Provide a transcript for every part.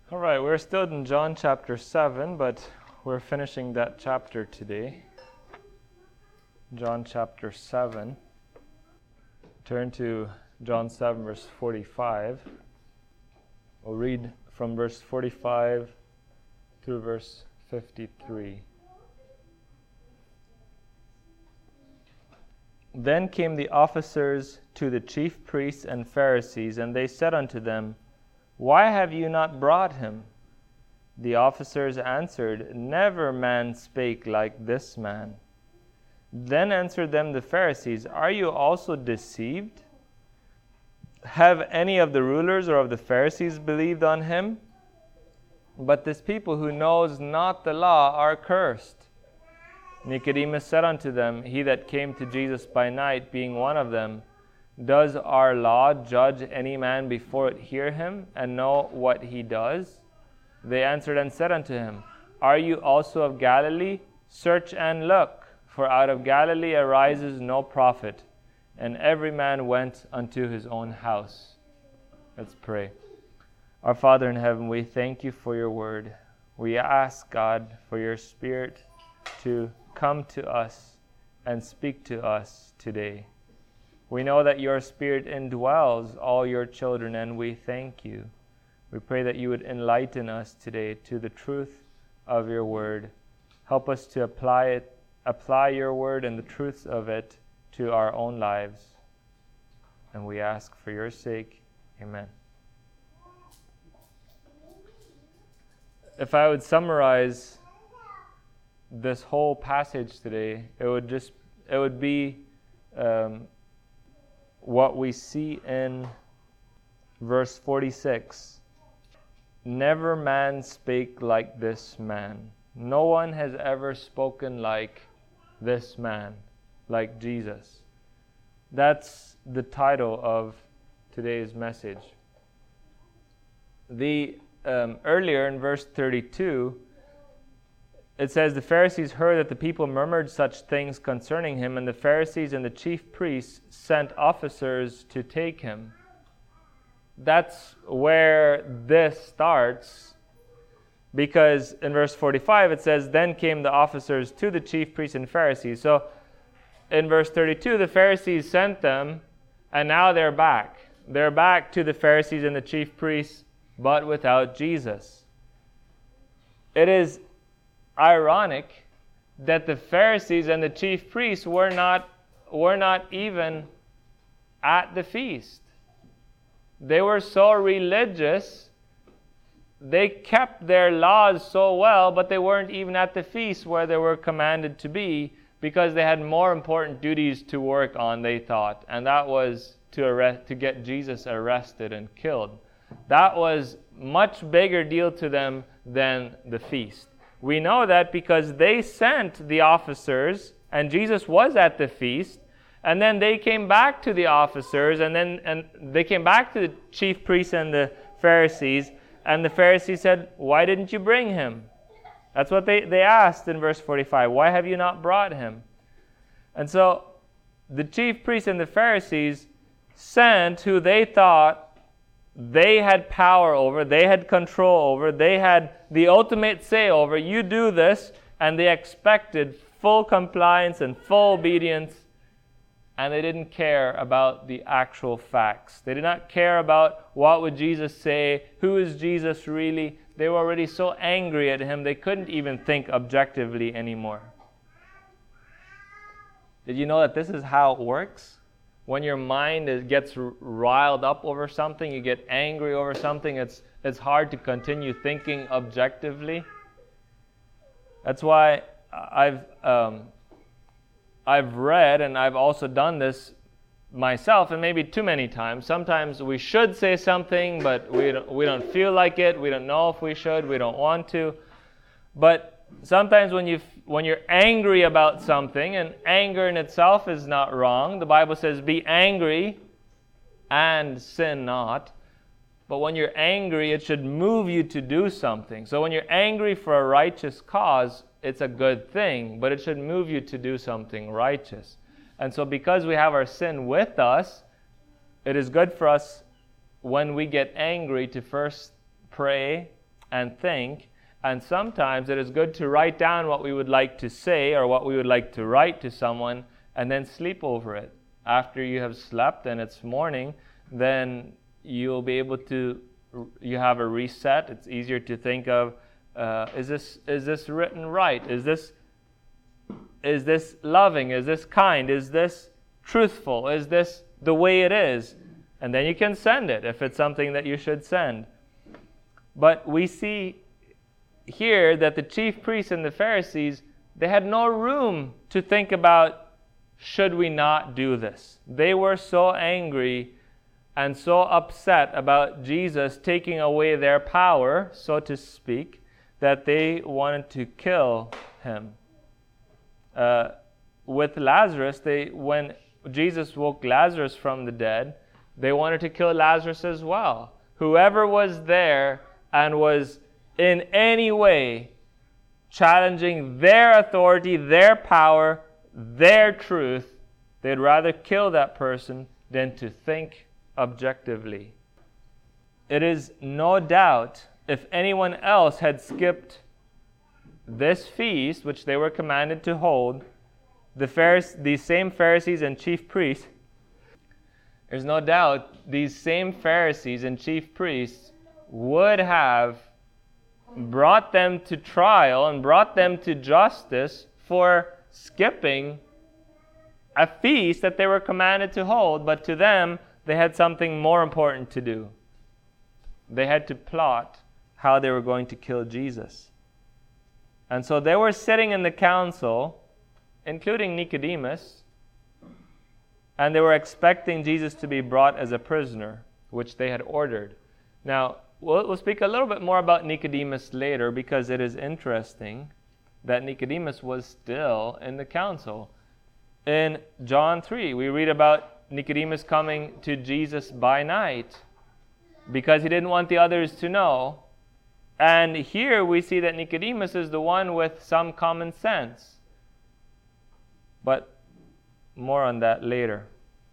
All right, we're still in John chapter 7, but we're finishing that chapter today. John chapter 7. Turn to John 7, verse 45. We'll read from verse 45 through verse 53. Then came the officers to the chief priests and Pharisees, and they said unto them, Why have you not brought him? The officers answered, Never man spake like this man. Then answered them the Pharisees, Are you also deceived? Have any of the rulers or of the Pharisees believed on him? But this people who knows not the law are cursed. Nicodemus said unto them, He that came to Jesus by night, being one of them, does our law judge any man before it hear him, and know what he does? They answered and said unto him, Are you also of Galilee? Search and look, for out of Galilee arises no prophet. And every man went unto his own house. Let's pray. Our Father in heaven, we thank you for your word. We ask, God, for your Spirit to come to us and speak to us today. We know that your Spirit indwells all your children, and we thank you. We pray that you would enlighten us today to the truth of your word. Help us to apply your word and the truths of it to our own lives. And we ask for your sake. Amen. If I would summarize this whole passage today, it would be what we see in verse 46. Never man spake like this man. No one has ever spoken like this man, like Jesus. That's the title of today's message. Earlier in verse 32, it says, The Pharisees heard that the people murmured such things concerning him, and the Pharisees and the chief priests sent officers to take him. That's where this starts, because in verse 45 it says, Then came the officers to the chief priests and Pharisees. So in verse 32, the Pharisees sent them, and now they're back. They're back to the Pharisees and the chief priests, but without Jesus. It is ironic that the Pharisees and the chief priests were not even at the feast. They were so religious, they kept their laws so well, but they weren't even at the feast where they were commanded to be, because they had more important duties to work on, they thought, and that was to get Jesus arrested and killed. That was much bigger deal to them than the feast. We know that because they sent the officers, and Jesus was at the feast, and then they came back to the officers, and they came back to the chief priests and the Pharisees, and the Pharisees said, Why didn't you bring him? That's what they asked in verse 45. Why have you not brought him? And so the chief priests and the Pharisees sent who they thought they had power over, they had control over, they had the ultimate say over. You do this, and they expected full compliance and full obedience, and they didn't care about the actual facts. They did not care about what would Jesus say, who is Jesus really. They were already so angry at him, they couldn't even think objectively anymore. Did you know that this is how it works? When your mind gets riled up over something, you get angry over something, it's hard to continue thinking objectively. That's why I've read, and I've also done this myself, and maybe too many times. Sometimes we should say something, but we don't feel like it. We don't know if we should. We don't want to. But sometimes when you're angry about something, and anger in itself is not wrong. The Bible says, be angry and sin not. But when you're angry, it should move you to do something. So when you're angry for a righteous cause, it's a good thing, but it should move you to do something righteous. And so because we have our sin with us, it is good for us when we get angry to first pray and think. And sometimes it is good to write down what we would like to say or what we would like to write to someone and then sleep over it. After you have slept and it's morning, then you'll be able to, you have a reset. It's easier to think of, is this written right? Is this loving? Is this kind? Is this truthful? Is this the way it is? And then you can send it if it's something that you should send. But we see here that the chief priests and the Pharisees, they had no room to think about, should we not do this? They were so angry and so upset about Jesus taking away their power, so to speak, that they wanted to kill him. With Lazarus, when Jesus woke Lazarus from the dead, they wanted to kill Lazarus as well. Whoever was there and was in any way challenging their authority, their power, their truth, they'd rather kill that person than to think objectively. It is no doubt if anyone else had skipped this feast, which they were commanded to hold, these same Pharisees and chief priests, there's no doubt these same Pharisees and chief priests would have brought them to trial and brought them to justice for skipping a feast that they were commanded to hold, but to them, they had something more important to do. They had to plot how they were going to kill Jesus. And so they were sitting in the council, including Nicodemus, and they were expecting Jesus to be brought as a prisoner, which they had ordered. Now, we'll speak a little bit more about Nicodemus later, because it is interesting that Nicodemus was still in the council. In John 3, we read about Nicodemus coming to Jesus by night because he didn't want the others to know. And here we see that Nicodemus is the one with some common sense. But more on that later.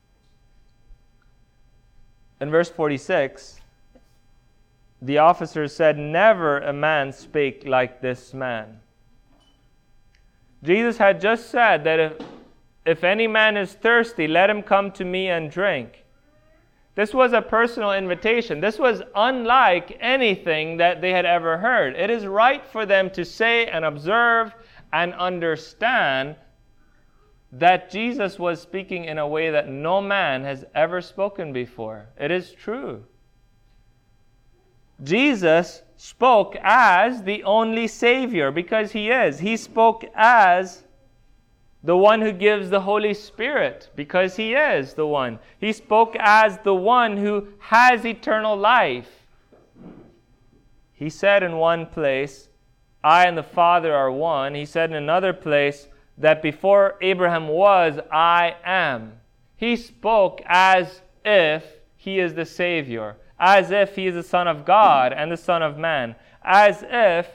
In verse 46, the officers said, "Never a man spake like this man." Jesus had just said that if any man is thirsty, let him come to me and drink. This was a personal invitation. This was unlike anything that they had ever heard. It is right for them to say and observe and understand that Jesus was speaking in a way that no man has ever spoken before. It is true. Jesus spoke as the only Savior, because He is. He spoke as the one who gives the Holy Spirit, because He is the one. He spoke as the one who has eternal life. He said in one place, "I and the Father are one." He said in another place that before Abraham was, I am. He spoke as if He is the Savior, as if He is the Son of God and the Son of Man, as if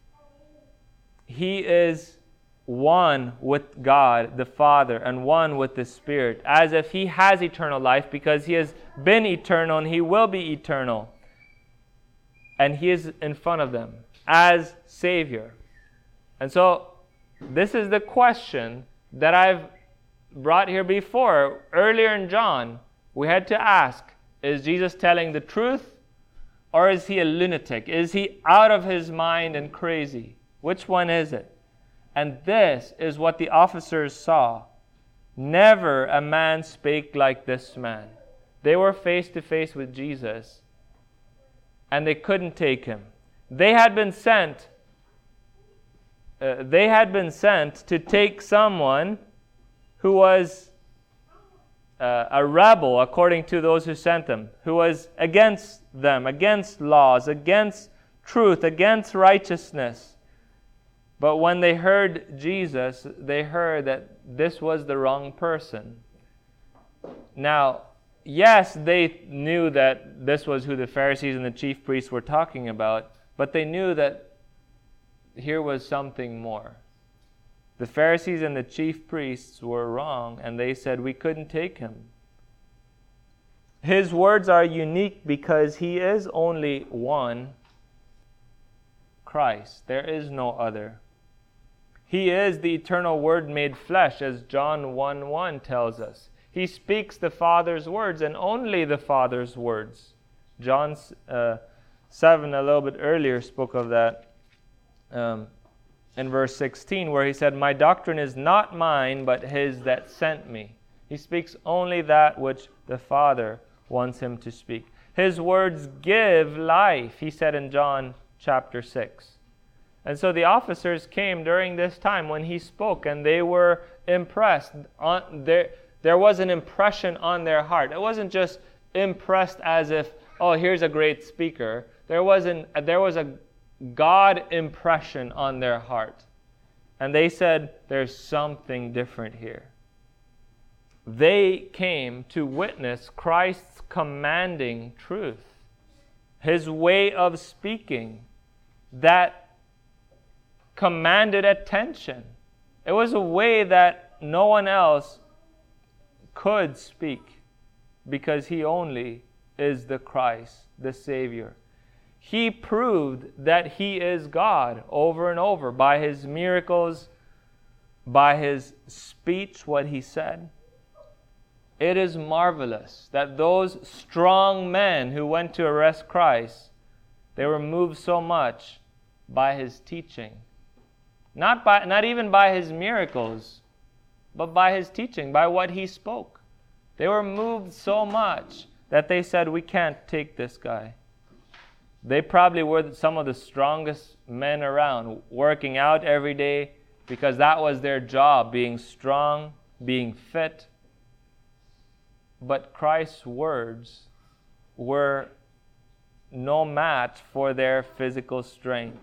He is one with God the Father and one with the Spirit, as if He has eternal life because He has been eternal and He will be eternal. And He is in front of them as Savior. And so this is the question that I've brought here before. Earlier in John, we had to ask, is Jesus telling the truth, or is He a lunatic? Is He out of His mind and crazy? Which one is it? And this is what the officers saw. Never a man spake like this man. They were face to face with Jesus, and they couldn't take Him. They had been sent to take someone who was a rebel, according to those who sent them, who was against them, against laws, against truth, against righteousness. But when they heard Jesus, they heard that this was the wrong person. Now, yes, they knew that this was who the Pharisees and the chief priests were talking about, but they knew that here was something more. The Pharisees and the chief priests were wrong, and they said, we couldn't take Him. His words are unique because He is only one. Christ. There is no other. He is the eternal Word made flesh, as John 1:1 tells us. He speaks the Father's words and only the Father's words. John 7, a little bit earlier, spoke of that in verse 16, where he said, "My doctrine is not mine, but his that sent me." He speaks only that which the Father wants him to speak. His words give life, he said in John chapter 6. And so the officers came during this time when he spoke, and they were impressed. There was an impression on their heart. It wasn't just impressed as if, oh, here's a great speaker. There was a God impression on their heart. And they said, there's something different here. They came to witness Christ's commanding truth, his way of speaking that commanded attention. It was a way that no one else could speak, because he only is the Christ, the Savior. He proved that he is God over and over by his miracles, by his speech, what he said. It is marvelous that those strong men who went to arrest Christ, they were moved so much by his teaching. Not even by his miracles, but by his teaching, by what he spoke. They were moved so much that they said, we can't take this guy. They probably were some of the strongest men around, working out every day because that was their job, being strong, being fit. But Christ's words were no match for their physical strength.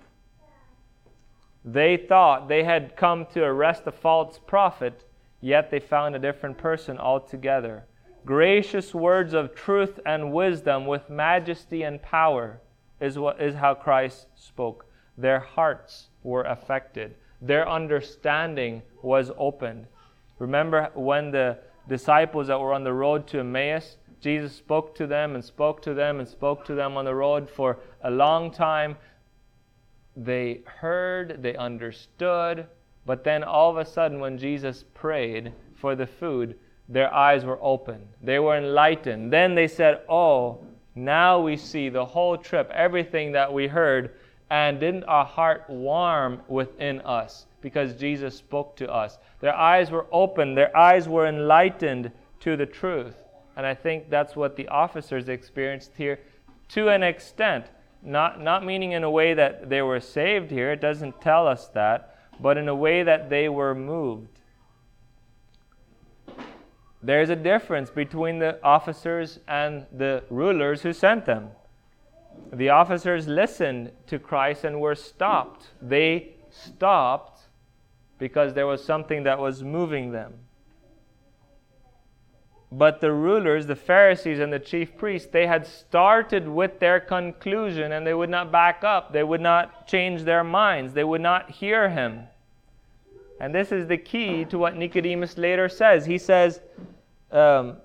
They thought they had come to arrest a false prophet, yet they found a different person altogether. Gracious words of truth and wisdom with majesty and power is how Christ spoke. Their hearts were affected. Their understanding was opened. Remember when the disciples that were on the road to Emmaus, Jesus spoke to them and spoke to them and spoke to them on the road for a long time. They heard, they understood, but then all of a sudden when Jesus prayed for the food, their eyes were open. They were enlightened. Then they said, oh, now we see the whole trip, everything that we heard, and didn't our heart warm within us because Jesus spoke to us? Their eyes were open. Their eyes were enlightened to the truth. And I think that's what the officers experienced here to an extent. Not meaning in a way that they were saved here. It doesn't tell us that. But in a way that they were moved. There's a difference between the officers and the rulers who sent them. The officers listened to Christ and were stopped. They stopped because there was something that was moving them. But the rulers, the Pharisees and the chief priests, they had started with their conclusion and they would not back up. They would not change their minds. They would not hear him. And this is the key to what Nicodemus later says. He says in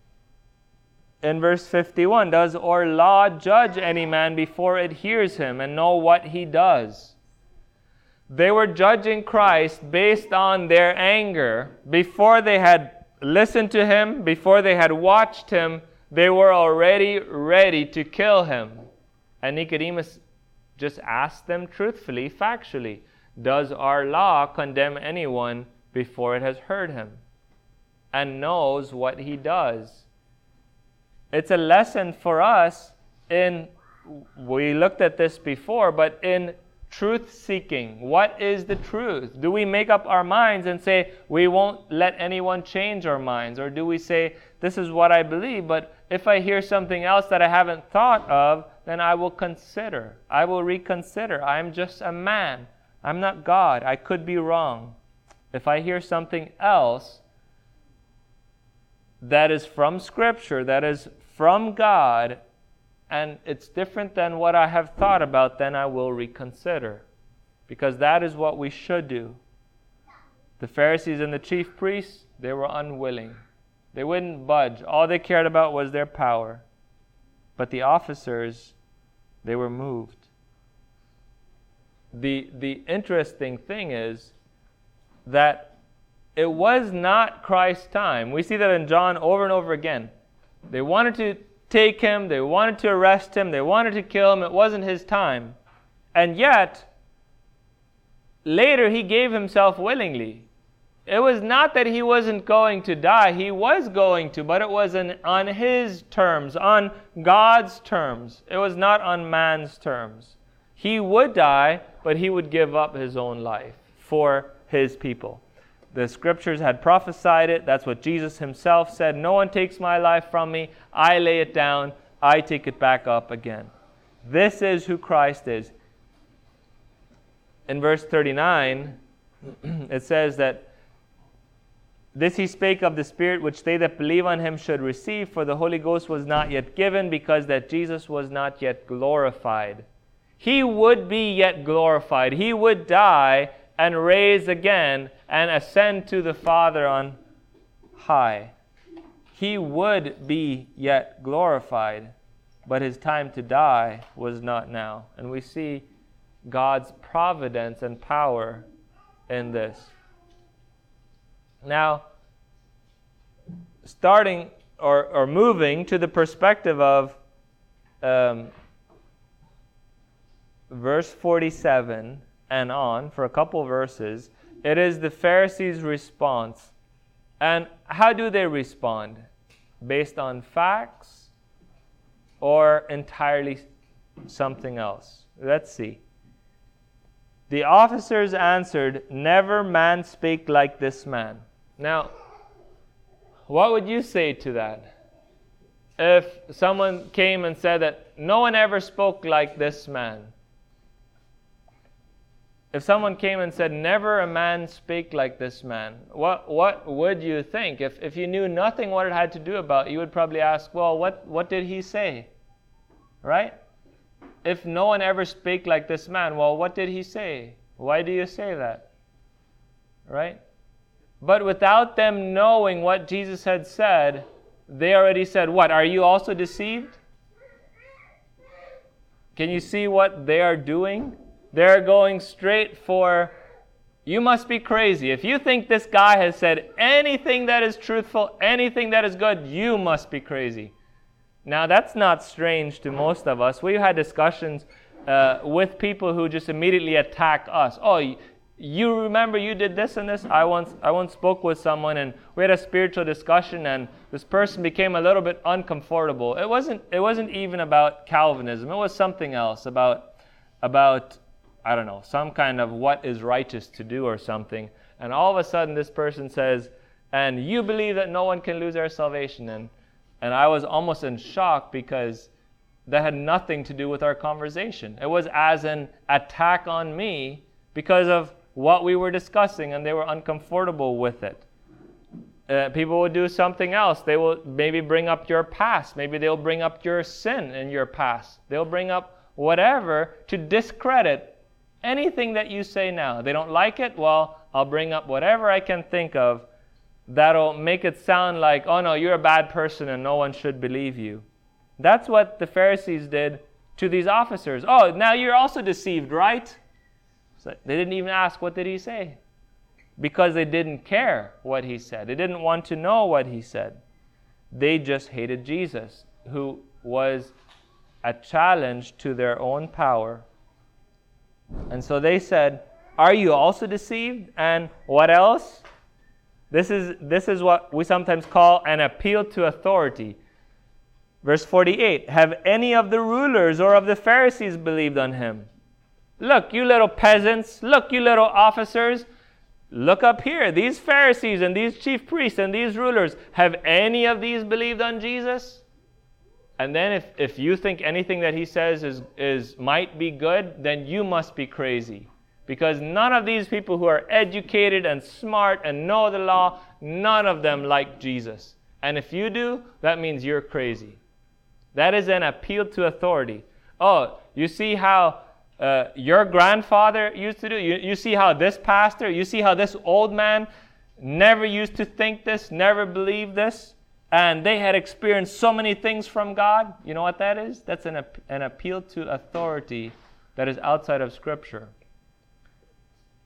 verse 51, does our law judge any man before it hears him and know what he does? They were judging Christ based on their anger. Before they had listened to him, before they had watched him, they were already ready to kill him. And Nicodemus just asked them truthfully, factually, does our law condemn anyone before it has heard him and knows what he does? It's a lesson for us we looked at this before, but in truth seeking. What is the truth? Do we make up our minds and say, we won't let anyone change our minds? Or do we say, this is what I believe, but if I hear something else that I haven't thought of, then I will consider. I will reconsider. I'm just a man. I'm not God. I could be wrong. If I hear something else that is from Scripture, that is from God, and it's different than what I have thought about, then I will reconsider. Because that is what we should do. The Pharisees and the chief priests, they were unwilling. They wouldn't budge. All they cared about was their power. But the officers, they were moved. the interesting thing is that it was not Christ's time. We see that in John over and over again. They wanted to take him, they wanted to arrest him, they wanted to kill him. It wasn't his time. And yet, later he gave himself willingly. It was not that he wasn't going to die. He was going to, but it was on his terms, on God's terms. It was not on man's terms. He would die, but he would give up his own life for his people. The scriptures had prophesied it. That's what Jesus himself said. No one takes my life from me. I lay it down. I take it back up again. This is who Christ is. In verse 39, it says that this he spake of the Spirit which they that believe on him should receive, for the Holy Ghost was not yet given, because that Jesus was not yet glorified. He would be yet glorified. He would die and rise again and ascend to the Father on high. He would be yet glorified, but his time to die was not now. And we see God's providence and power in this. Now, starting or moving to the perspective of verse 47 and on, for a couple verses, it is the Pharisees' response. And how do they respond? Based on facts or entirely something else? Let's see. The officers answered, "Never man spake like this man." Now, what would you say to that? If someone came and said that no one ever spoke like this man. If someone came and said, "Never a man spake like this man," what would you think? If you knew nothing what it had to do about, you would probably ask, well, what did he say? Right? If no one ever spake like this man, well, what did he say? Why do you say that? Right? But without them knowing what Jesus had said, they already said, what? Are you also deceived? Can you see what they are doing? They're going straight for, you must be crazy. If you think this guy has said anything that is truthful, anything that is good, you must be crazy. Now, that's not strange to most of us. We've had discussions with people who just immediately attack us. Oh, you remember you did this and this? I once spoke with someone, and we had a spiritual discussion, and this person became a little bit uncomfortable. It wasn't even about Calvinism. It was something else, about I don't know, some kind of what is righteous to do or something. And all of a sudden this person says, "And you believe that no one can lose their salvation." And I was almost in shock, because that had nothing to do with our conversation. It was as an attack on me because of what we were discussing, and they were uncomfortable with it. People will do something else. They will maybe bring up your past. Maybe they'll bring up your sin in your past. They'll bring up whatever to discredit anything that you say now. They don't like it? Well, I'll bring up whatever I can think of that'll make it sound like, oh no, you're a bad person and no one should believe you. That's what the Pharisees did to these officers. Oh, now you're also deceived, right? So they didn't even ask, what did he say? Because they didn't care what he said. They didn't want to know what he said. They just hated Jesus, who was a challenge to their own power. And so they said, "Are you also deceived?" And what else? This is what we sometimes call an appeal to authority. Verse 48, "Have any of the rulers or of the Pharisees believed on him?" Look, you little peasants. Look, you little officers. Look up here. These Pharisees and these chief priests and these rulers, have any of these believed on Jesus? And then if you think anything that he says is might be good, then you must be crazy. Because none of these people who are educated and smart and know the law, none of them like Jesus. And if you do, that means you're crazy. That is an appeal to authority. Oh, you see how your grandfather used to do? You see how this pastor, you see how this old man never used to think this, never believed this? And they had experienced so many things from God. You know what that is? That's an appeal to authority that is outside of Scripture.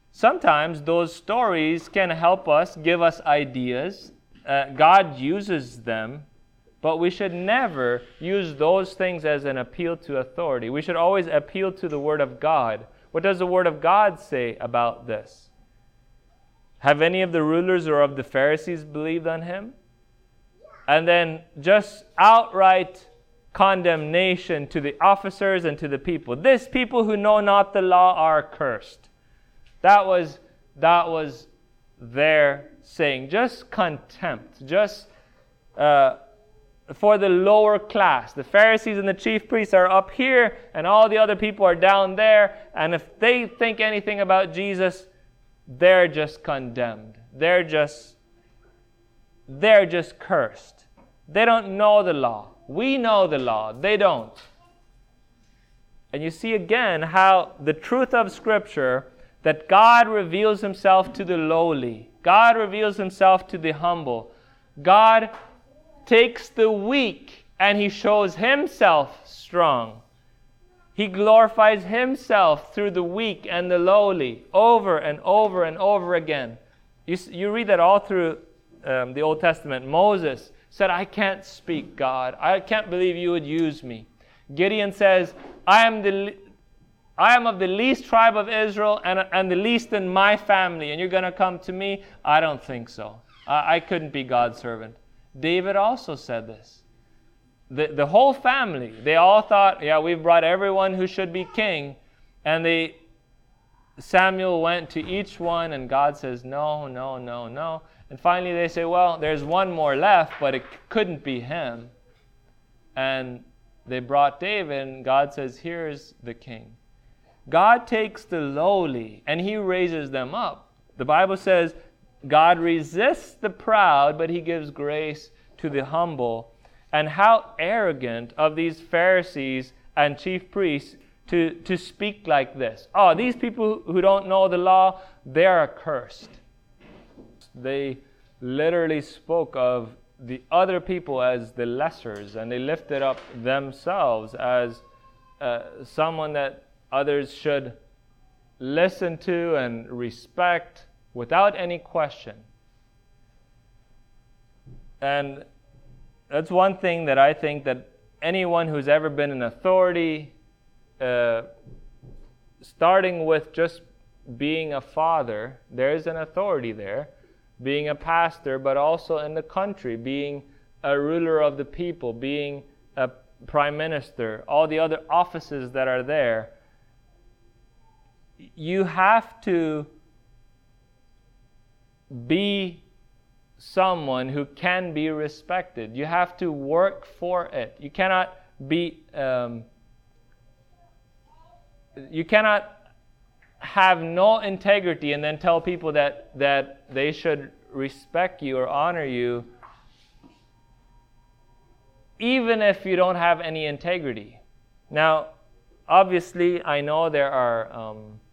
sometimes those stories can help us, give us ideas. God uses them, but we should never use those things as an appeal to authority. We should always appeal to the Word of God. What does the Word of God say about this? Have any of the rulers or of the Pharisees believed on him? And then just outright condemnation to the officers and to the people. This people who know not the law are cursed. That was their saying. Just contempt. Just for the lower class. The Pharisees and the chief priests are up here, and all the other people are down there. And if they think anything about Jesus, they're just condemned. They're just cursed. They don't know the law. We know the law. They don't. And you see again how the truth of Scripture, that God reveals himself to the lowly. God reveals himself to the humble. God takes the weak and he shows himself strong. He glorifies himself through the weak and the lowly over and over and over again. You read that all through the Old Testament. Moses said, I can't speak, God. I can't believe you would use me. Gideon says, I am of the least tribe of Israel and the least in my family, and you're going to come to me? I don't think so. I couldn't be God's servant. David also said this. The whole family, they all thought, yeah, we've brought everyone who should be king. And Samuel went to each one, and God says, no, no, no, no. And finally they say, well, there's one more left, but it couldn't be him. And they brought David, and God says, here's the king. God takes the lowly, and he raises them up. The Bible says, God resists the proud, but he gives grace to the humble. And how arrogant of these Pharisees and chief priests to speak like this. Oh, these people who don't know the law, they are accursed. They literally spoke of the other people as the lessers, and they lifted up themselves as someone that others should listen to and respect without any question. And that's one thing that I think that anyone who's ever been in authority, starting with just being a father, there is an authority there, being a pastor, but also in the country, being a ruler of the people, being a prime minister, all the other offices that are there. You have to be someone who can be respected. You have to work for it. You cannot be you cannot have no integrity and then tell people that they should respect you or honor you, even if you don't have any integrity. Now, obviously, I know there are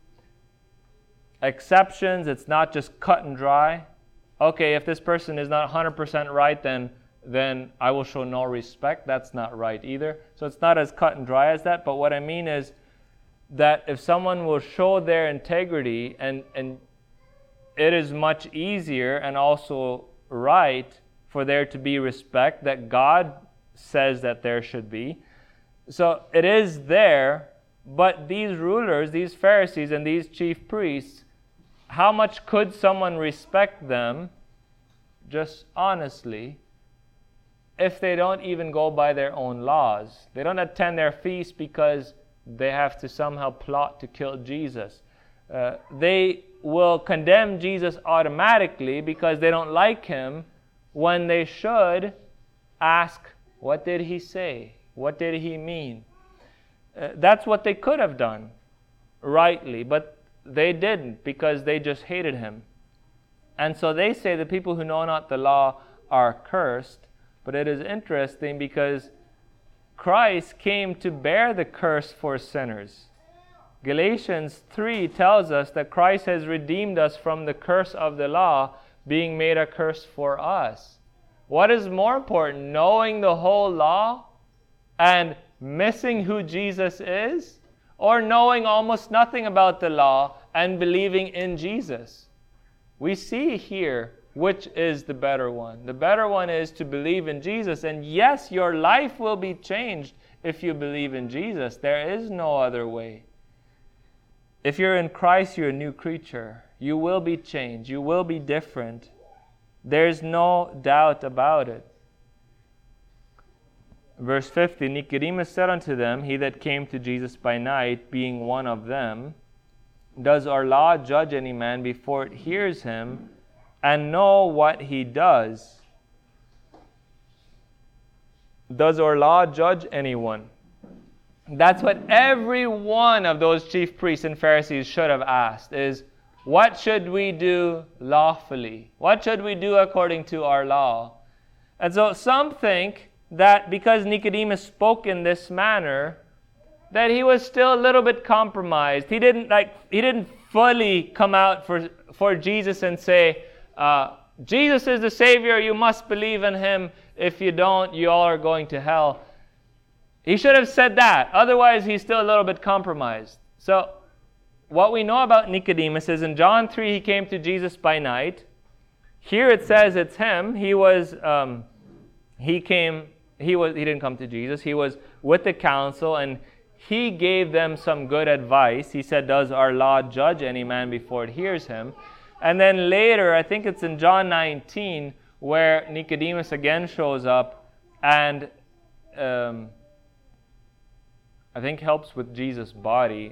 exceptions. It's not just cut and dry. Okay, if this person is not 100% right, then I will show no respect. That's not right either. So it's not as cut and dry as that. But what I mean is that if someone will show their integrity, and it is much easier and also right for there to be respect that God says that there should be. So it is there, but these rulers, these Pharisees and these chief priests, how much could someone respect them, just honestly, if they don't even go by their own laws? They don't attend their feasts because they have to somehow plot to kill Jesus. They will condemn Jesus automatically because they don't like him, when they should ask, what did he say? What did he mean? That's what they could have done rightly, but they didn't, because they just hated him. And so they say the people who know not the law are cursed. But it is interesting because Christ came to bear the curse for sinners. Galatians 3 tells us that Christ has redeemed us from the curse of the law, being made a curse for us. What is more important, knowing the whole law and missing who Jesus is, or knowing almost nothing about the law and believing in Jesus. We see here which is the better one. The better one is to believe in Jesus. And yes, your life will be changed if you believe in Jesus. There is no other way. If you're in Christ, you're a new creature. You will be changed. You will be different. There's no doubt about it. Verse 50, Nicodemus said unto them, he that came to Jesus by night, being one of them, does our law judge any man before it hears him, and know what he does? Does our law judge anyone? That's what every one of those chief priests and Pharisees should have asked, is what should we do lawfully? What should we do according to our law? And so some think that because Nicodemus spoke in this manner, that he was still a little bit compromised. He didn't fully come out for Jesus and say, Jesus is the Savior, you must believe in Him. If you don't, you all are going to hell. He should have said that. Otherwise, he's still a little bit compromised. So, what we know about Nicodemus is in John 3, he came to Jesus by night. Here it says it's him. He didn't come to Jesus. He was with the council, and he gave them some good advice. He said, does our law judge any man before it hears him? And then later, I think it's in John 19, where Nicodemus again shows up and I think helps with Jesus' body.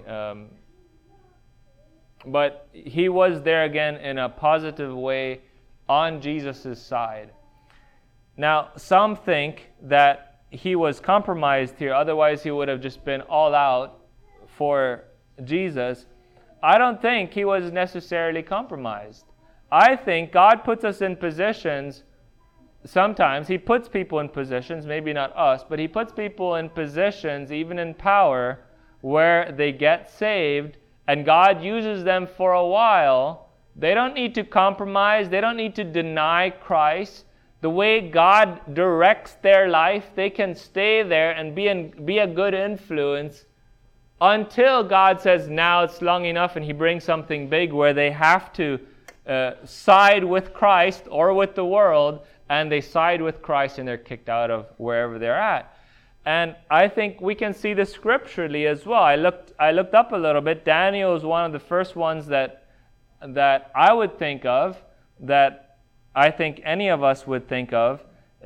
But he was there again in a positive way on Jesus' side. Now, some think that he was compromised here, otherwise he would have just been all out for Jesus. I don't think he was necessarily compromised. I think God puts us in positions, sometimes He puts people in positions, maybe not us, but He puts people in positions, even in power, where they get saved, and God uses them for a while. They don't need to compromise. They don't need to deny Christ. The way God directs their life, they can stay there and be a good influence until God says, now it's long enough, and He brings something big where they have to side with Christ or with the world, and they side with Christ and they're kicked out of wherever they're at. And I think we can see this scripturally as well. I looked up a little bit. Daniel is one of the first ones that I would think of, that I think any of us would think of.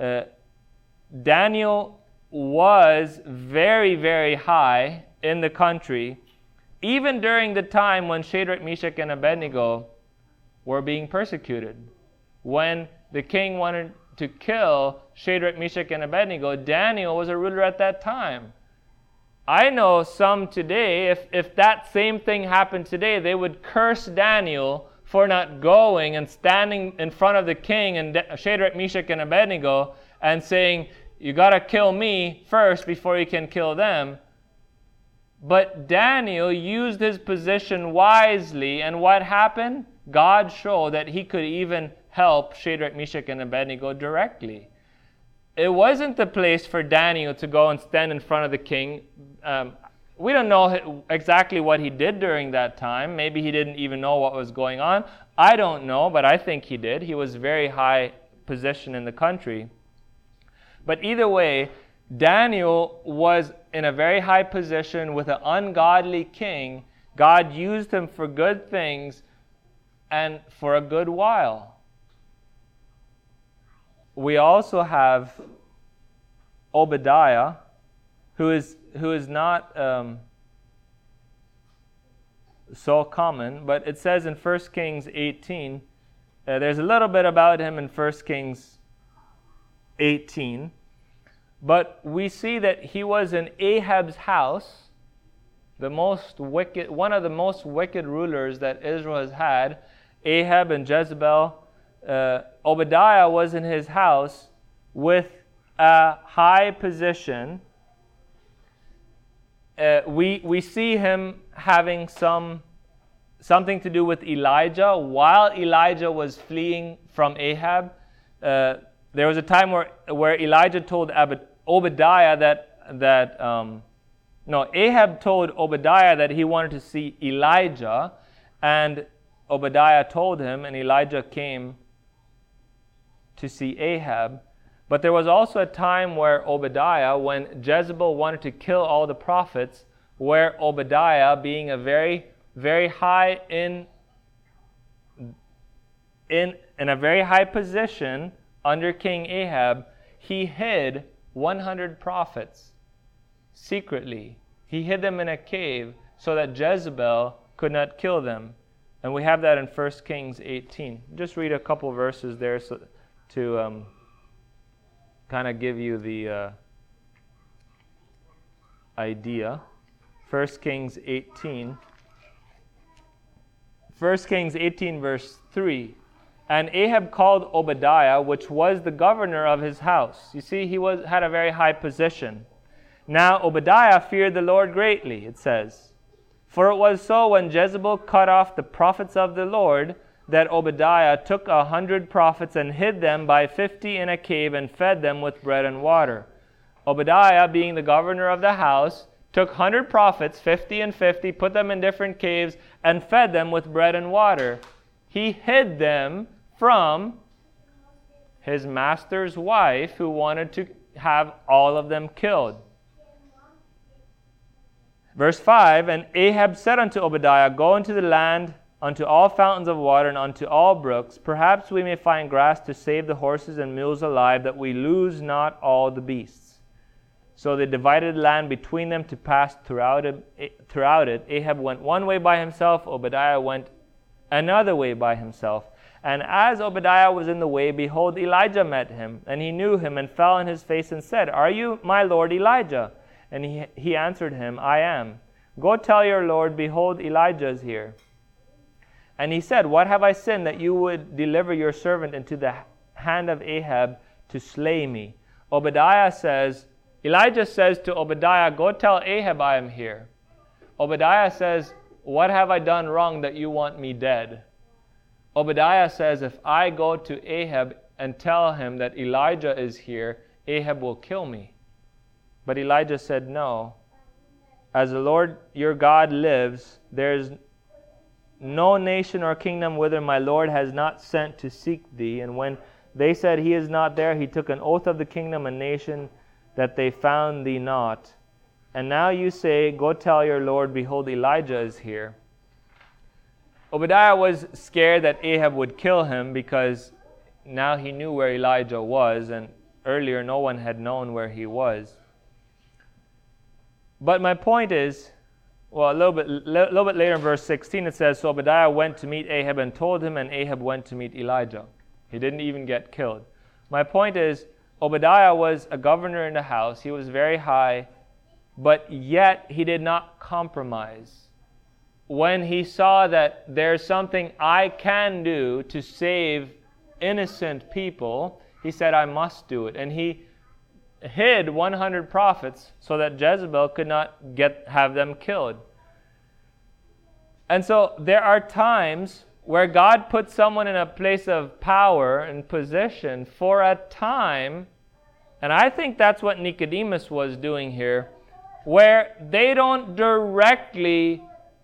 Daniel was very, very high in the country, even during the time when Shadrach, Meshach, and Abednego were being persecuted. When the king wanted to kill Shadrach, Meshach, and Abednego, Daniel was a ruler at that time. I know some today, if that same thing happened today, they would curse Daniel for not going and standing in front of the king and Shadrach, Meshach, and Abednego and saying, you got to kill me first before you can kill them. But Daniel used his position wisely, and what happened? God showed that he could even help Shadrach, Meshach, and Abednego directly. It wasn't the place for Daniel to go and stand in front of the king. We don't know exactly what he did during that time. Maybe he didn't even know what was going on. I don't know, but I think he did. He was very high position in the country. But either way, Daniel was in a very high position with an ungodly king. God used him for good things and for a good while. We also have Obadiah, who is not so common, but it says in 1 Kings 18, there's a little bit about him in 1 Kings 18, but we see that he was in Ahab's house, one of the most wicked rulers that Israel has had, Ahab and Jezebel. Obadiah was in his house with a high position. We see him having something to do with Elijah. While Elijah was fleeing from Ahab, there was a time where Elijah told Obadiah Ahab told Obadiah that he wanted to see Elijah, And Obadiah told him, and Elijah came to see Ahab. But there was also a time where Obadiah, when Jezebel wanted to kill all the prophets, where Obadiah, being a very, very high in a very high position under King Ahab, he hid 100 prophets secretly. He hid them in a cave so that Jezebel could not kill them. And we have that in 1 Kings 18. Just read a couple verses there to kind of give you the idea. 1 Kings 18. 1 Kings 18 verse 3. And Ahab called Obadiah, which was the governor of his house. You see, he had a very high position. Now Obadiah feared the Lord greatly, it says. For it was so when Jezebel cut off the prophets of the Lord, that Obadiah took 100 prophets and hid them by 50 in a cave and fed them with bread and water. Obadiah, being the governor of the house, took 100 prophets, 50 and 50, put them in different caves, and fed them with bread and water. He hid them from his master's wife, who wanted to have all of them killed. Verse 5, And Ahab said unto Obadiah, Go into the land, unto all fountains of water, and unto all brooks. Perhaps we may find grass to save the horses and mules alive, that we lose not all the beasts. So they divided the land between them to pass throughout it. Ahab went one way by himself, Obadiah went another way by himself. And as Obadiah was in the way, behold, Elijah met him, and he knew him, and fell on his face, and said, Are you my lord Elijah? And he answered him, I am. Go tell your lord, behold, Elijah is here. And he said, What have I sinned, that you would deliver your servant into the hand of Ahab to slay me? Elijah says to Obadiah, Go tell Ahab I am here. Obadiah says, What have I done wrong that you want me dead? Obadiah says, If I go to Ahab and tell him that Elijah is here, Ahab will kill me. But Elijah said, No. As the Lord your God lives, there is no nation or kingdom whither my Lord has not sent to seek thee. And when they said, He is not there, he took an oath of the kingdom and nation that they found thee not. And now you say, Go tell your Lord, behold, Elijah is here. Obadiah was scared that Ahab would kill him, because now he knew where Elijah was, and earlier no one had known where he was. But my point is, well, a little bit later in verse 16 it says, So Obadiah went to meet Ahab and told him, and Ahab went to meet Elijah. He didn't even get killed. My point is, Obadiah was a governor in the house. He was very high, but yet he did not compromise. When he saw that there's something I can do to save innocent people, he said, I must do it. And he hid 100 prophets so that Jezebel could not have them killed. And so there are times where God puts someone in a place of power and position for a time, and I think that's what Nicodemus was doing here, where they don't directly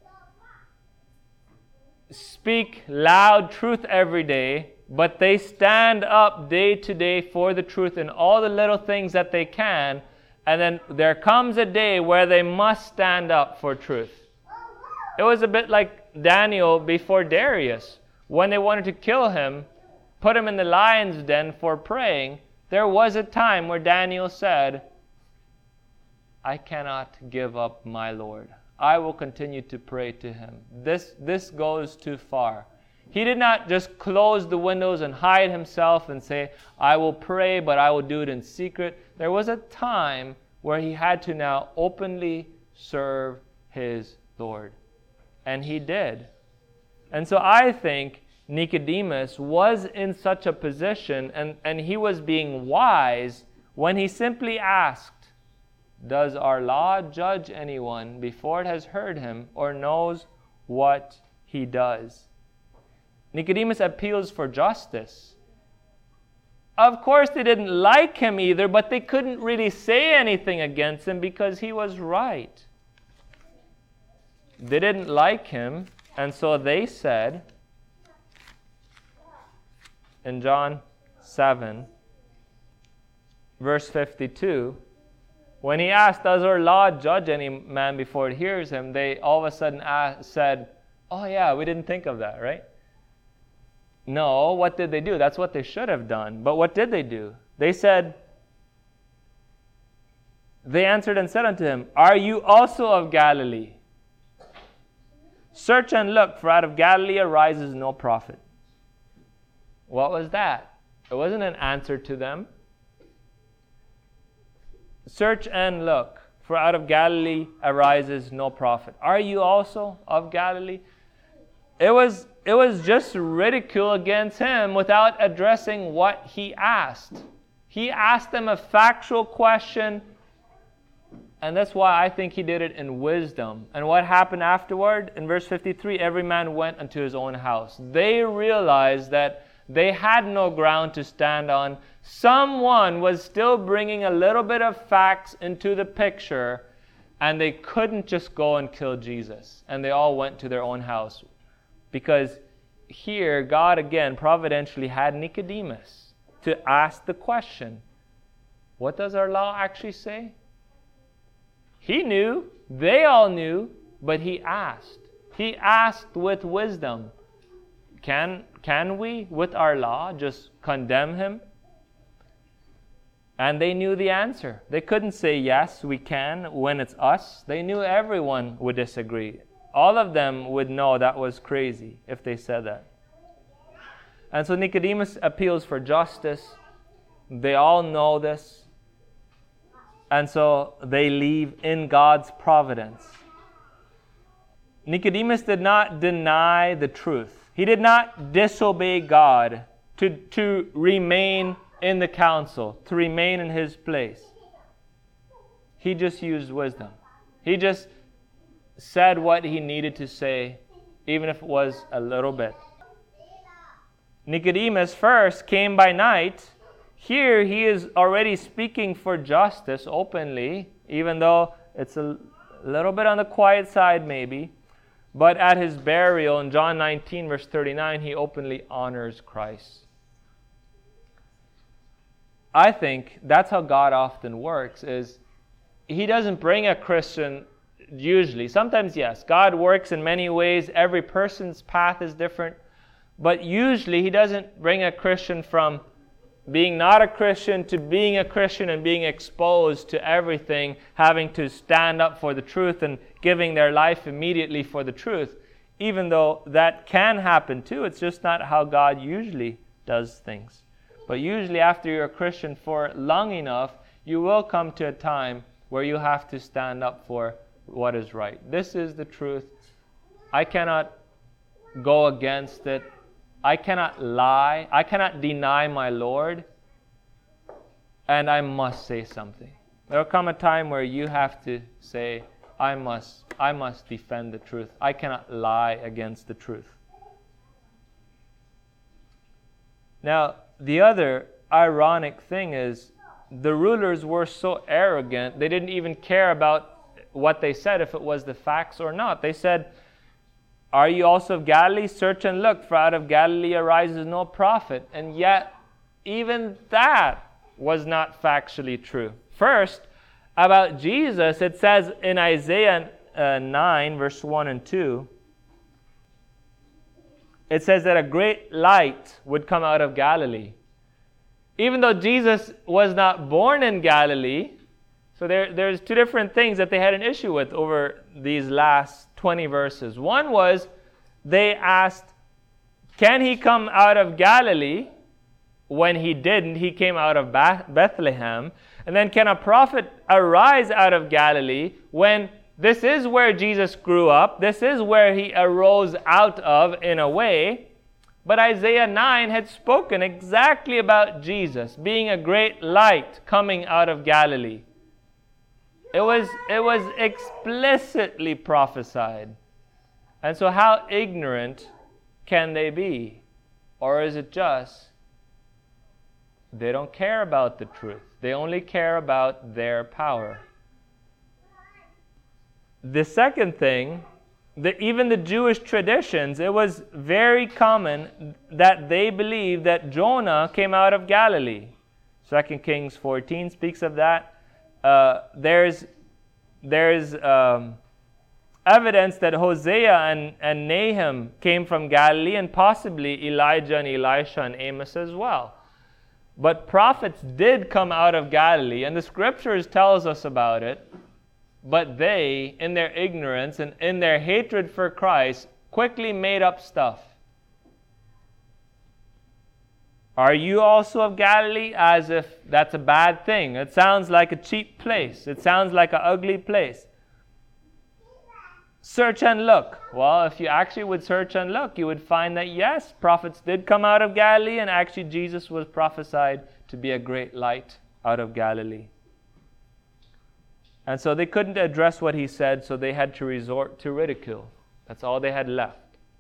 speak loud truth every day, but they stand up day to day for the truth in all the little things that they can, and then there comes a day where they must stand up for truth. It was a bit like Daniel before Darius. When they wanted to kill him, put him in the lion's den for praying, there was a time where Daniel said, I cannot give up my Lord. I will continue to pray to him. This goes too far. He did not just close the windows and hide himself and say, I will pray, but I will do it in secret. There was a time where he had to now openly serve his Lord. And he did. And so I think Nicodemus was in such a position, and he was being wise when he simply asked, Does our law judge anyone before it has heard him or knows what he does? Nicodemus appeals for justice. Of course, they didn't like him either, but they couldn't really say anything against him because he was right. They didn't like him, And so they said, in John 7, verse 52, when he asked, does our law judge any man before it hears him? They all of a sudden said, oh yeah, we didn't think of that, right? No, what did they do? That's what they should have done. But what did they do? They answered and said unto him, are you also of Galilee? Search and look, for out of Galilee arises no prophet. What was that? It wasn't an answer to them. Search and look, for out of Galilee arises no prophet. Are you also of Galilee? It was just ridicule against him without addressing what he asked. He asked them a factual question, and that's why I think he did it in wisdom. And what happened afterward? In verse 53, every man went unto his own house. They realized that they had no ground to stand on. Someone was still bringing a little bit of facts into the picture, and they couldn't just go and kill Jesus. And they all went to their own house. Because here, God again providentially had Nicodemus to ask the question, what does our law actually say? He knew, they all knew, but he asked. He asked with wisdom. Can we, with our law, just condemn him? And they knew the answer. They couldn't say, yes, we can, when it's us. They knew everyone would disagree. All of them would know that was crazy if they said that. And so Nicodemus appeals for justice. They all know this. And so they leave in God's providence. Nicodemus did not deny the truth. He did not disobey God to remain in the council, to remain in his place. He just used wisdom. He just said what he needed to say, even if it was a little bit. Nicodemus first came by night. Here he is already speaking for justice openly, even though it's a little bit on the quiet side maybe. But at his burial in John 19 verse 39, he openly honors Christ. I think that's how God often works, is he doesn't bring a Christian usually. Sometimes yes, God works in many ways. Every person's path is different. But usually he doesn't bring a Christian from being not a Christian to being a Christian and being exposed to everything, having to stand up for the truth and giving their life immediately for the truth. Even though that can happen too, it's just not how God usually does things. But usually after you're a Christian for long enough, you will come to a time where you have to stand up for what is right. This is the truth. I cannot go against it. I cannot lie. I cannot deny my Lord. And I must say something. There will come a time where you have to say, I must defend the truth. I cannot lie against the truth. Now, the other ironic thing is the rulers were so arrogant, they didn't even care about what they said, if it was the facts or not. They said, are you also of Galilee? Search and look, for out of Galilee arises no prophet. And yet, even that was not factually true. First, about Jesus, it says in Isaiah 9, verse 1 and 2, it says that a great light would come out of Galilee. Even though Jesus was not born in Galilee, so there's two different things that they had an issue with over these last 20 verses. One was, they asked, can he come out of Galilee? When he didn't, he came out of Bethlehem. And then, can a prophet arise out of Galilee when this is where Jesus grew up? This is where he arose out of, in a way. But Isaiah 9 had spoken exactly about Jesus being a great light coming out of Galilee. It was explicitly prophesied. And so how ignorant can they be? Or is it just they don't care about the truth? They only care about their power. The second thing even the Jewish traditions, it was very common that they believed that Jonah came out of Galilee. 2 Kings 14 speaks of that. There's evidence that Hosea and Nahum came from Galilee, and possibly Elijah and Elisha and Amos as well. But prophets did come out of Galilee, and the scriptures tells us about it. But they, in their ignorance and in their hatred for Christ, quickly made up stuff. Are you also of Galilee? As if that's a bad thing. It sounds like a cheap place. It sounds like an ugly place. Search and look. Well, if you actually would search and look, you would find that yes, prophets did come out of Galilee, and actually Jesus was prophesied to be a great light out of Galilee. And so they couldn't address what he said, so they had to resort to ridicule. That's all they had left.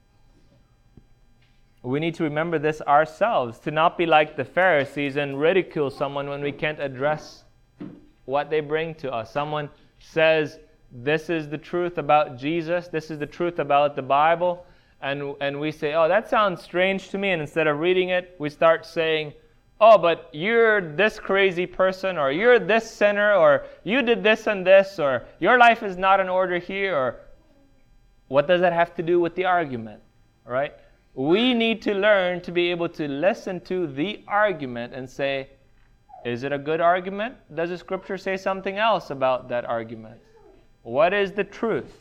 We need to remember this ourselves, to not be like the Pharisees and ridicule someone when we can't address what they bring to us. Someone says, this is the truth about Jesus, this is the truth about the Bible, and we say, oh, that sounds strange to me, and instead of reading it, we start saying, oh, but you're this crazy person, or you're this sinner, or you did this and this, or your life is not in order here, or what does that have to do with the argument, right? We need to learn to be able to listen to the argument and say, is it a good argument? Does the scripture say something else about that argument? What is the truth?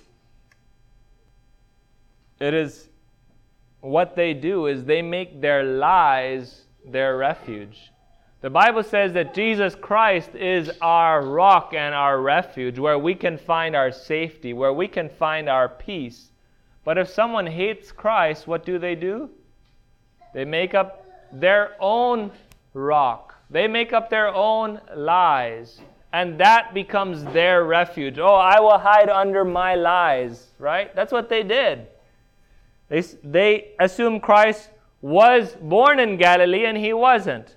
It is, what they do is they make their lies their refuge. The Bible says that Jesus Christ is our rock and our refuge, where we can find our safety, where we can find our peace. But if someone hates Christ, what do? They make up their own rock. They make up their own lies. And that becomes their refuge. Oh, I will hide under my lies, right? That's what they did. They assumed Christ was born in Galilee, and he wasn't.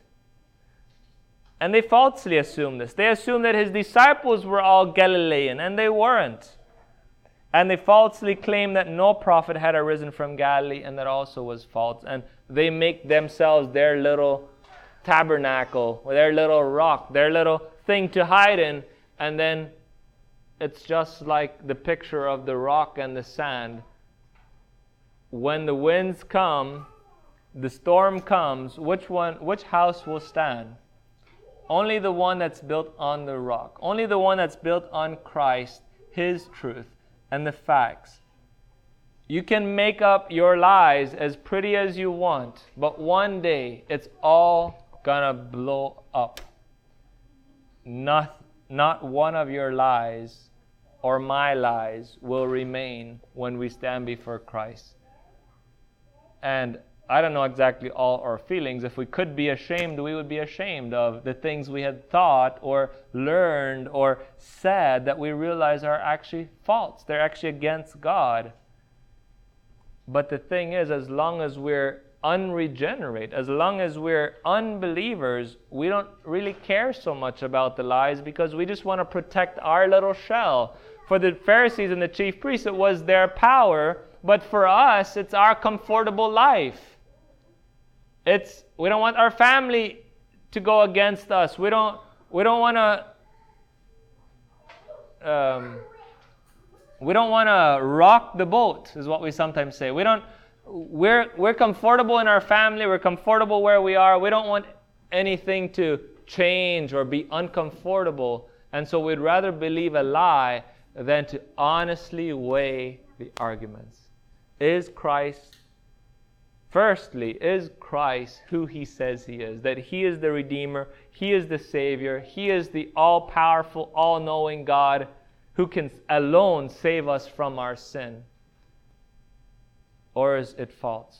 And they falsely assumed this. They assumed that his disciples were all Galilean, and they weren't. And they falsely claimed that no prophet had arisen from Galilee, and that also was false. And they make themselves their little tabernacle, their little rock, their little thing to hide in, and then it's just like the picture of the rock and the sand. When the winds come, the storm comes, which house will stand? Only the one that's built on the rock. Only the one that's built on Christ, his truth, and the facts. You can make up your lies as pretty as you want, but one day it's all gonna blow up. Not one of your lies or my lies will remain when we stand before Christ. And I don't know exactly all our feelings. If we could be ashamed, we would be ashamed of the things we had thought or learned or said that we realize are actually false. They're actually against God. But the thing is, as long as we're unregenerate, as long as we're unbelievers, we don't really care so much about the lies because we just want to protect our little shell. For the Pharisees and the chief priests, it was their power, but for us, it's our comfortable life. We don't want our family to go against us. We don't want to rock the boat, is what we sometimes say. We're comfortable in our family. We're comfortable where we are. We don't want anything to change or be uncomfortable. And so we'd rather believe a lie than to honestly weigh the arguments. Is Christ who he says he is? That he is the Redeemer, he is the Savior, he is the all-powerful, all-knowing God who can alone save us from our sin? Or is it false?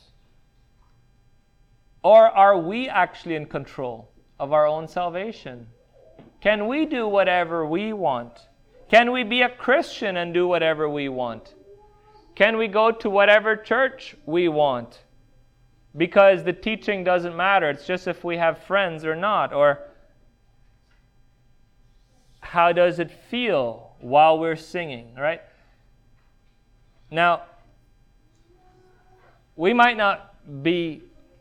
Or are we actually in control of our own salvation? Can we do whatever we want? Can we be a Christian and do whatever we want? Can we go to whatever church we want? Because the teaching doesn't matter. It's just if we have friends or not. Or how does it feel while we're singing, right? Now, we might not be,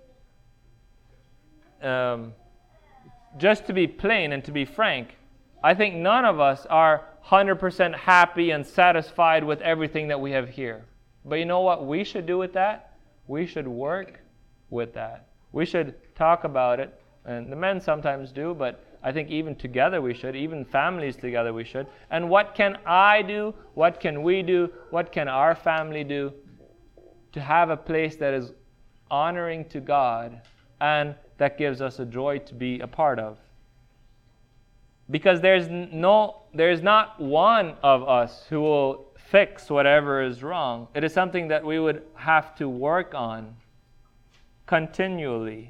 just to be plain and to be frank, I think none of us are 100% happy and satisfied with everything that we have here. But you know what we should do with that? We should work with that. We should talk about it. And the men sometimes do, but I think even together we should. Even families together we should. And what can I do? What can we do? What can our family do to have a place that is honoring to God and that gives us a joy to be a part of? Because there's not one of us who will fix whatever is wrong. It is something that we would have to work on continually.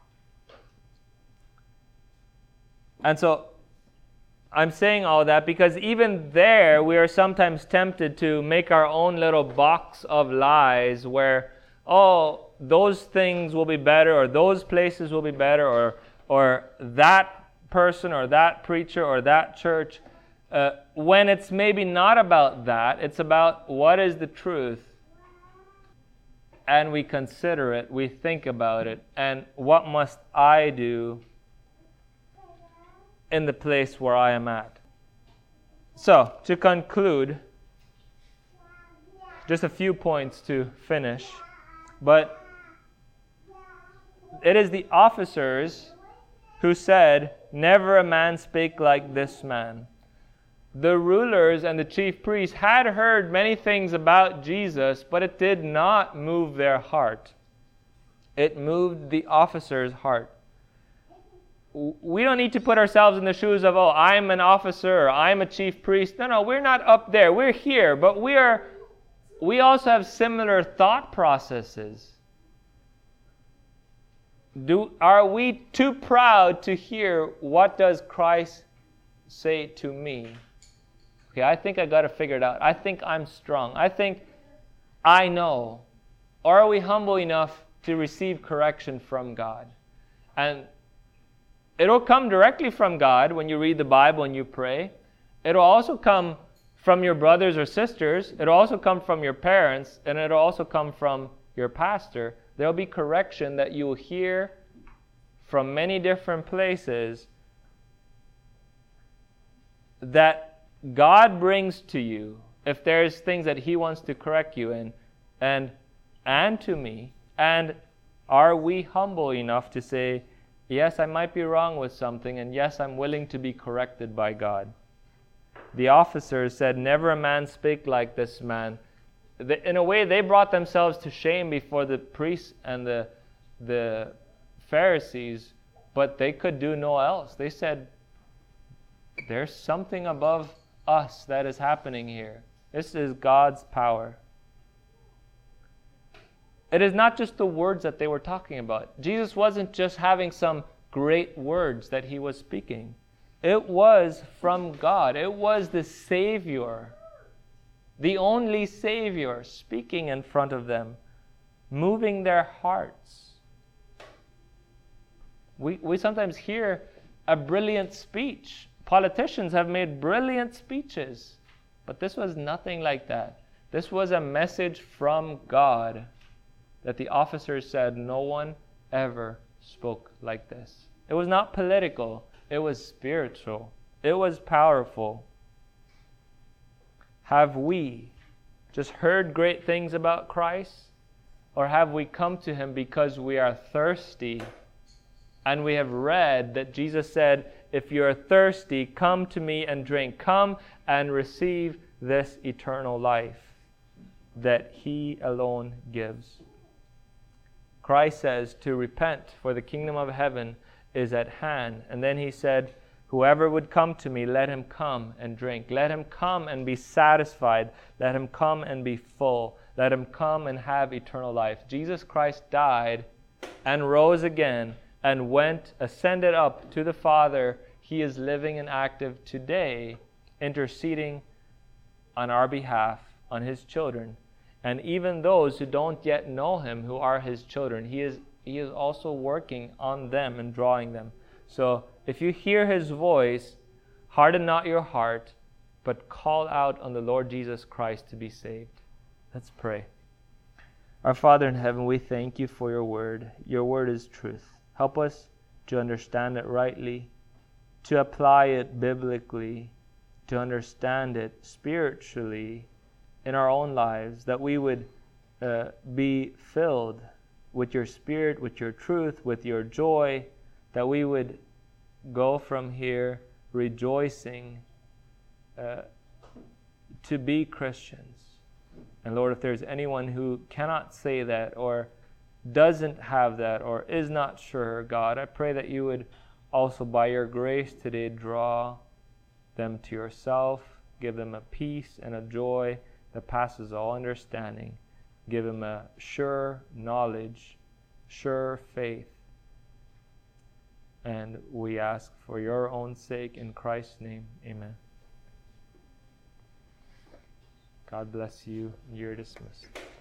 And so I'm saying all that because even there we are sometimes tempted to make our own little box of lies where, oh, those things will be better, or those places will be better, or that person or that preacher or that church, when it's maybe not about that. It's about what is the truth, and we consider it, we think about it, and what must I do in the place where I am at. So, to conclude, just a few points to finish, but it is the officers who said, "Never a man spake like this man." The rulers and the chief priests had heard many things about Jesus, but it did not move their heart. It moved the officer's heart. We don't need to put ourselves in the shoes of, oh, I'm an officer, or I'm a chief priest. No, we're not up there. We're here, but we also have similar thought processes. Are we too proud to hear, what does Christ say to me? Okay, I think I got to figure it out. I think I'm strong. I think I know. Or are we humble enough to receive correction from God? And it'll come directly from God when you read the Bible and you pray. It'll also come from your brothers or sisters. It'll also come from your parents. And it'll also come from your pastor. There'll be correction that you will hear from many different places that God brings to you if there's things that He wants to correct you in, and to me. And are we humble enough to say, yes, I might be wrong with something, and yes, I'm willing to be corrected by God? The officers said, "Never a man spake like this man." In a way, they brought themselves to shame before the priests and the Pharisees, but they could do no else. They said, there's something above us that is happening here. This is God's power. It is not just the words that they were talking about. Jesus wasn't just having some great words that He was speaking. It was from God. It was the Savior, the only Savior, speaking in front of them, moving their hearts. We sometimes hear a brilliant speech. Politicians have made brilliant speeches, but this was nothing like that. This was a message from God that the officers said no one ever spoke like this. It was not political. It was spiritual. It was powerful. Have we just heard great things about Christ? Or have we come to Him because we are thirsty? And we have read that Jesus said, if you are thirsty, come to me and drink. Come and receive this eternal life that He alone gives. Christ says to repent, for the kingdom of heaven is at hand. And then He said, whoever would come to me, let him come and drink. Let him come and be satisfied. Let him come and be full. Let him come and have eternal life. Jesus Christ died and rose again and ascended up to the Father. He is living and active today, interceding on our behalf, on His children. And even those who don't yet know Him, who are His children, He is also working on them and drawing them. So if you hear His voice, harden not your heart, but call out on the Lord Jesus Christ to be saved. Let's pray. Our Father in heaven, we thank you for your word. Your word is truth. Help us to understand it rightly, to apply it biblically, to understand it spiritually in our own lives, that we would be filled with your Spirit, with your truth, with your joy, that we would go from here rejoicing to be Christians. And Lord, if there's anyone who cannot say that or doesn't have that or is not sure, God, I pray that you would also by your grace today draw them to yourself, give them a peace and a joy that passes all understanding. Give them a sure knowledge, sure faith. And we ask for your own sake in Christ's name. Amen. God bless you. You're dismissed.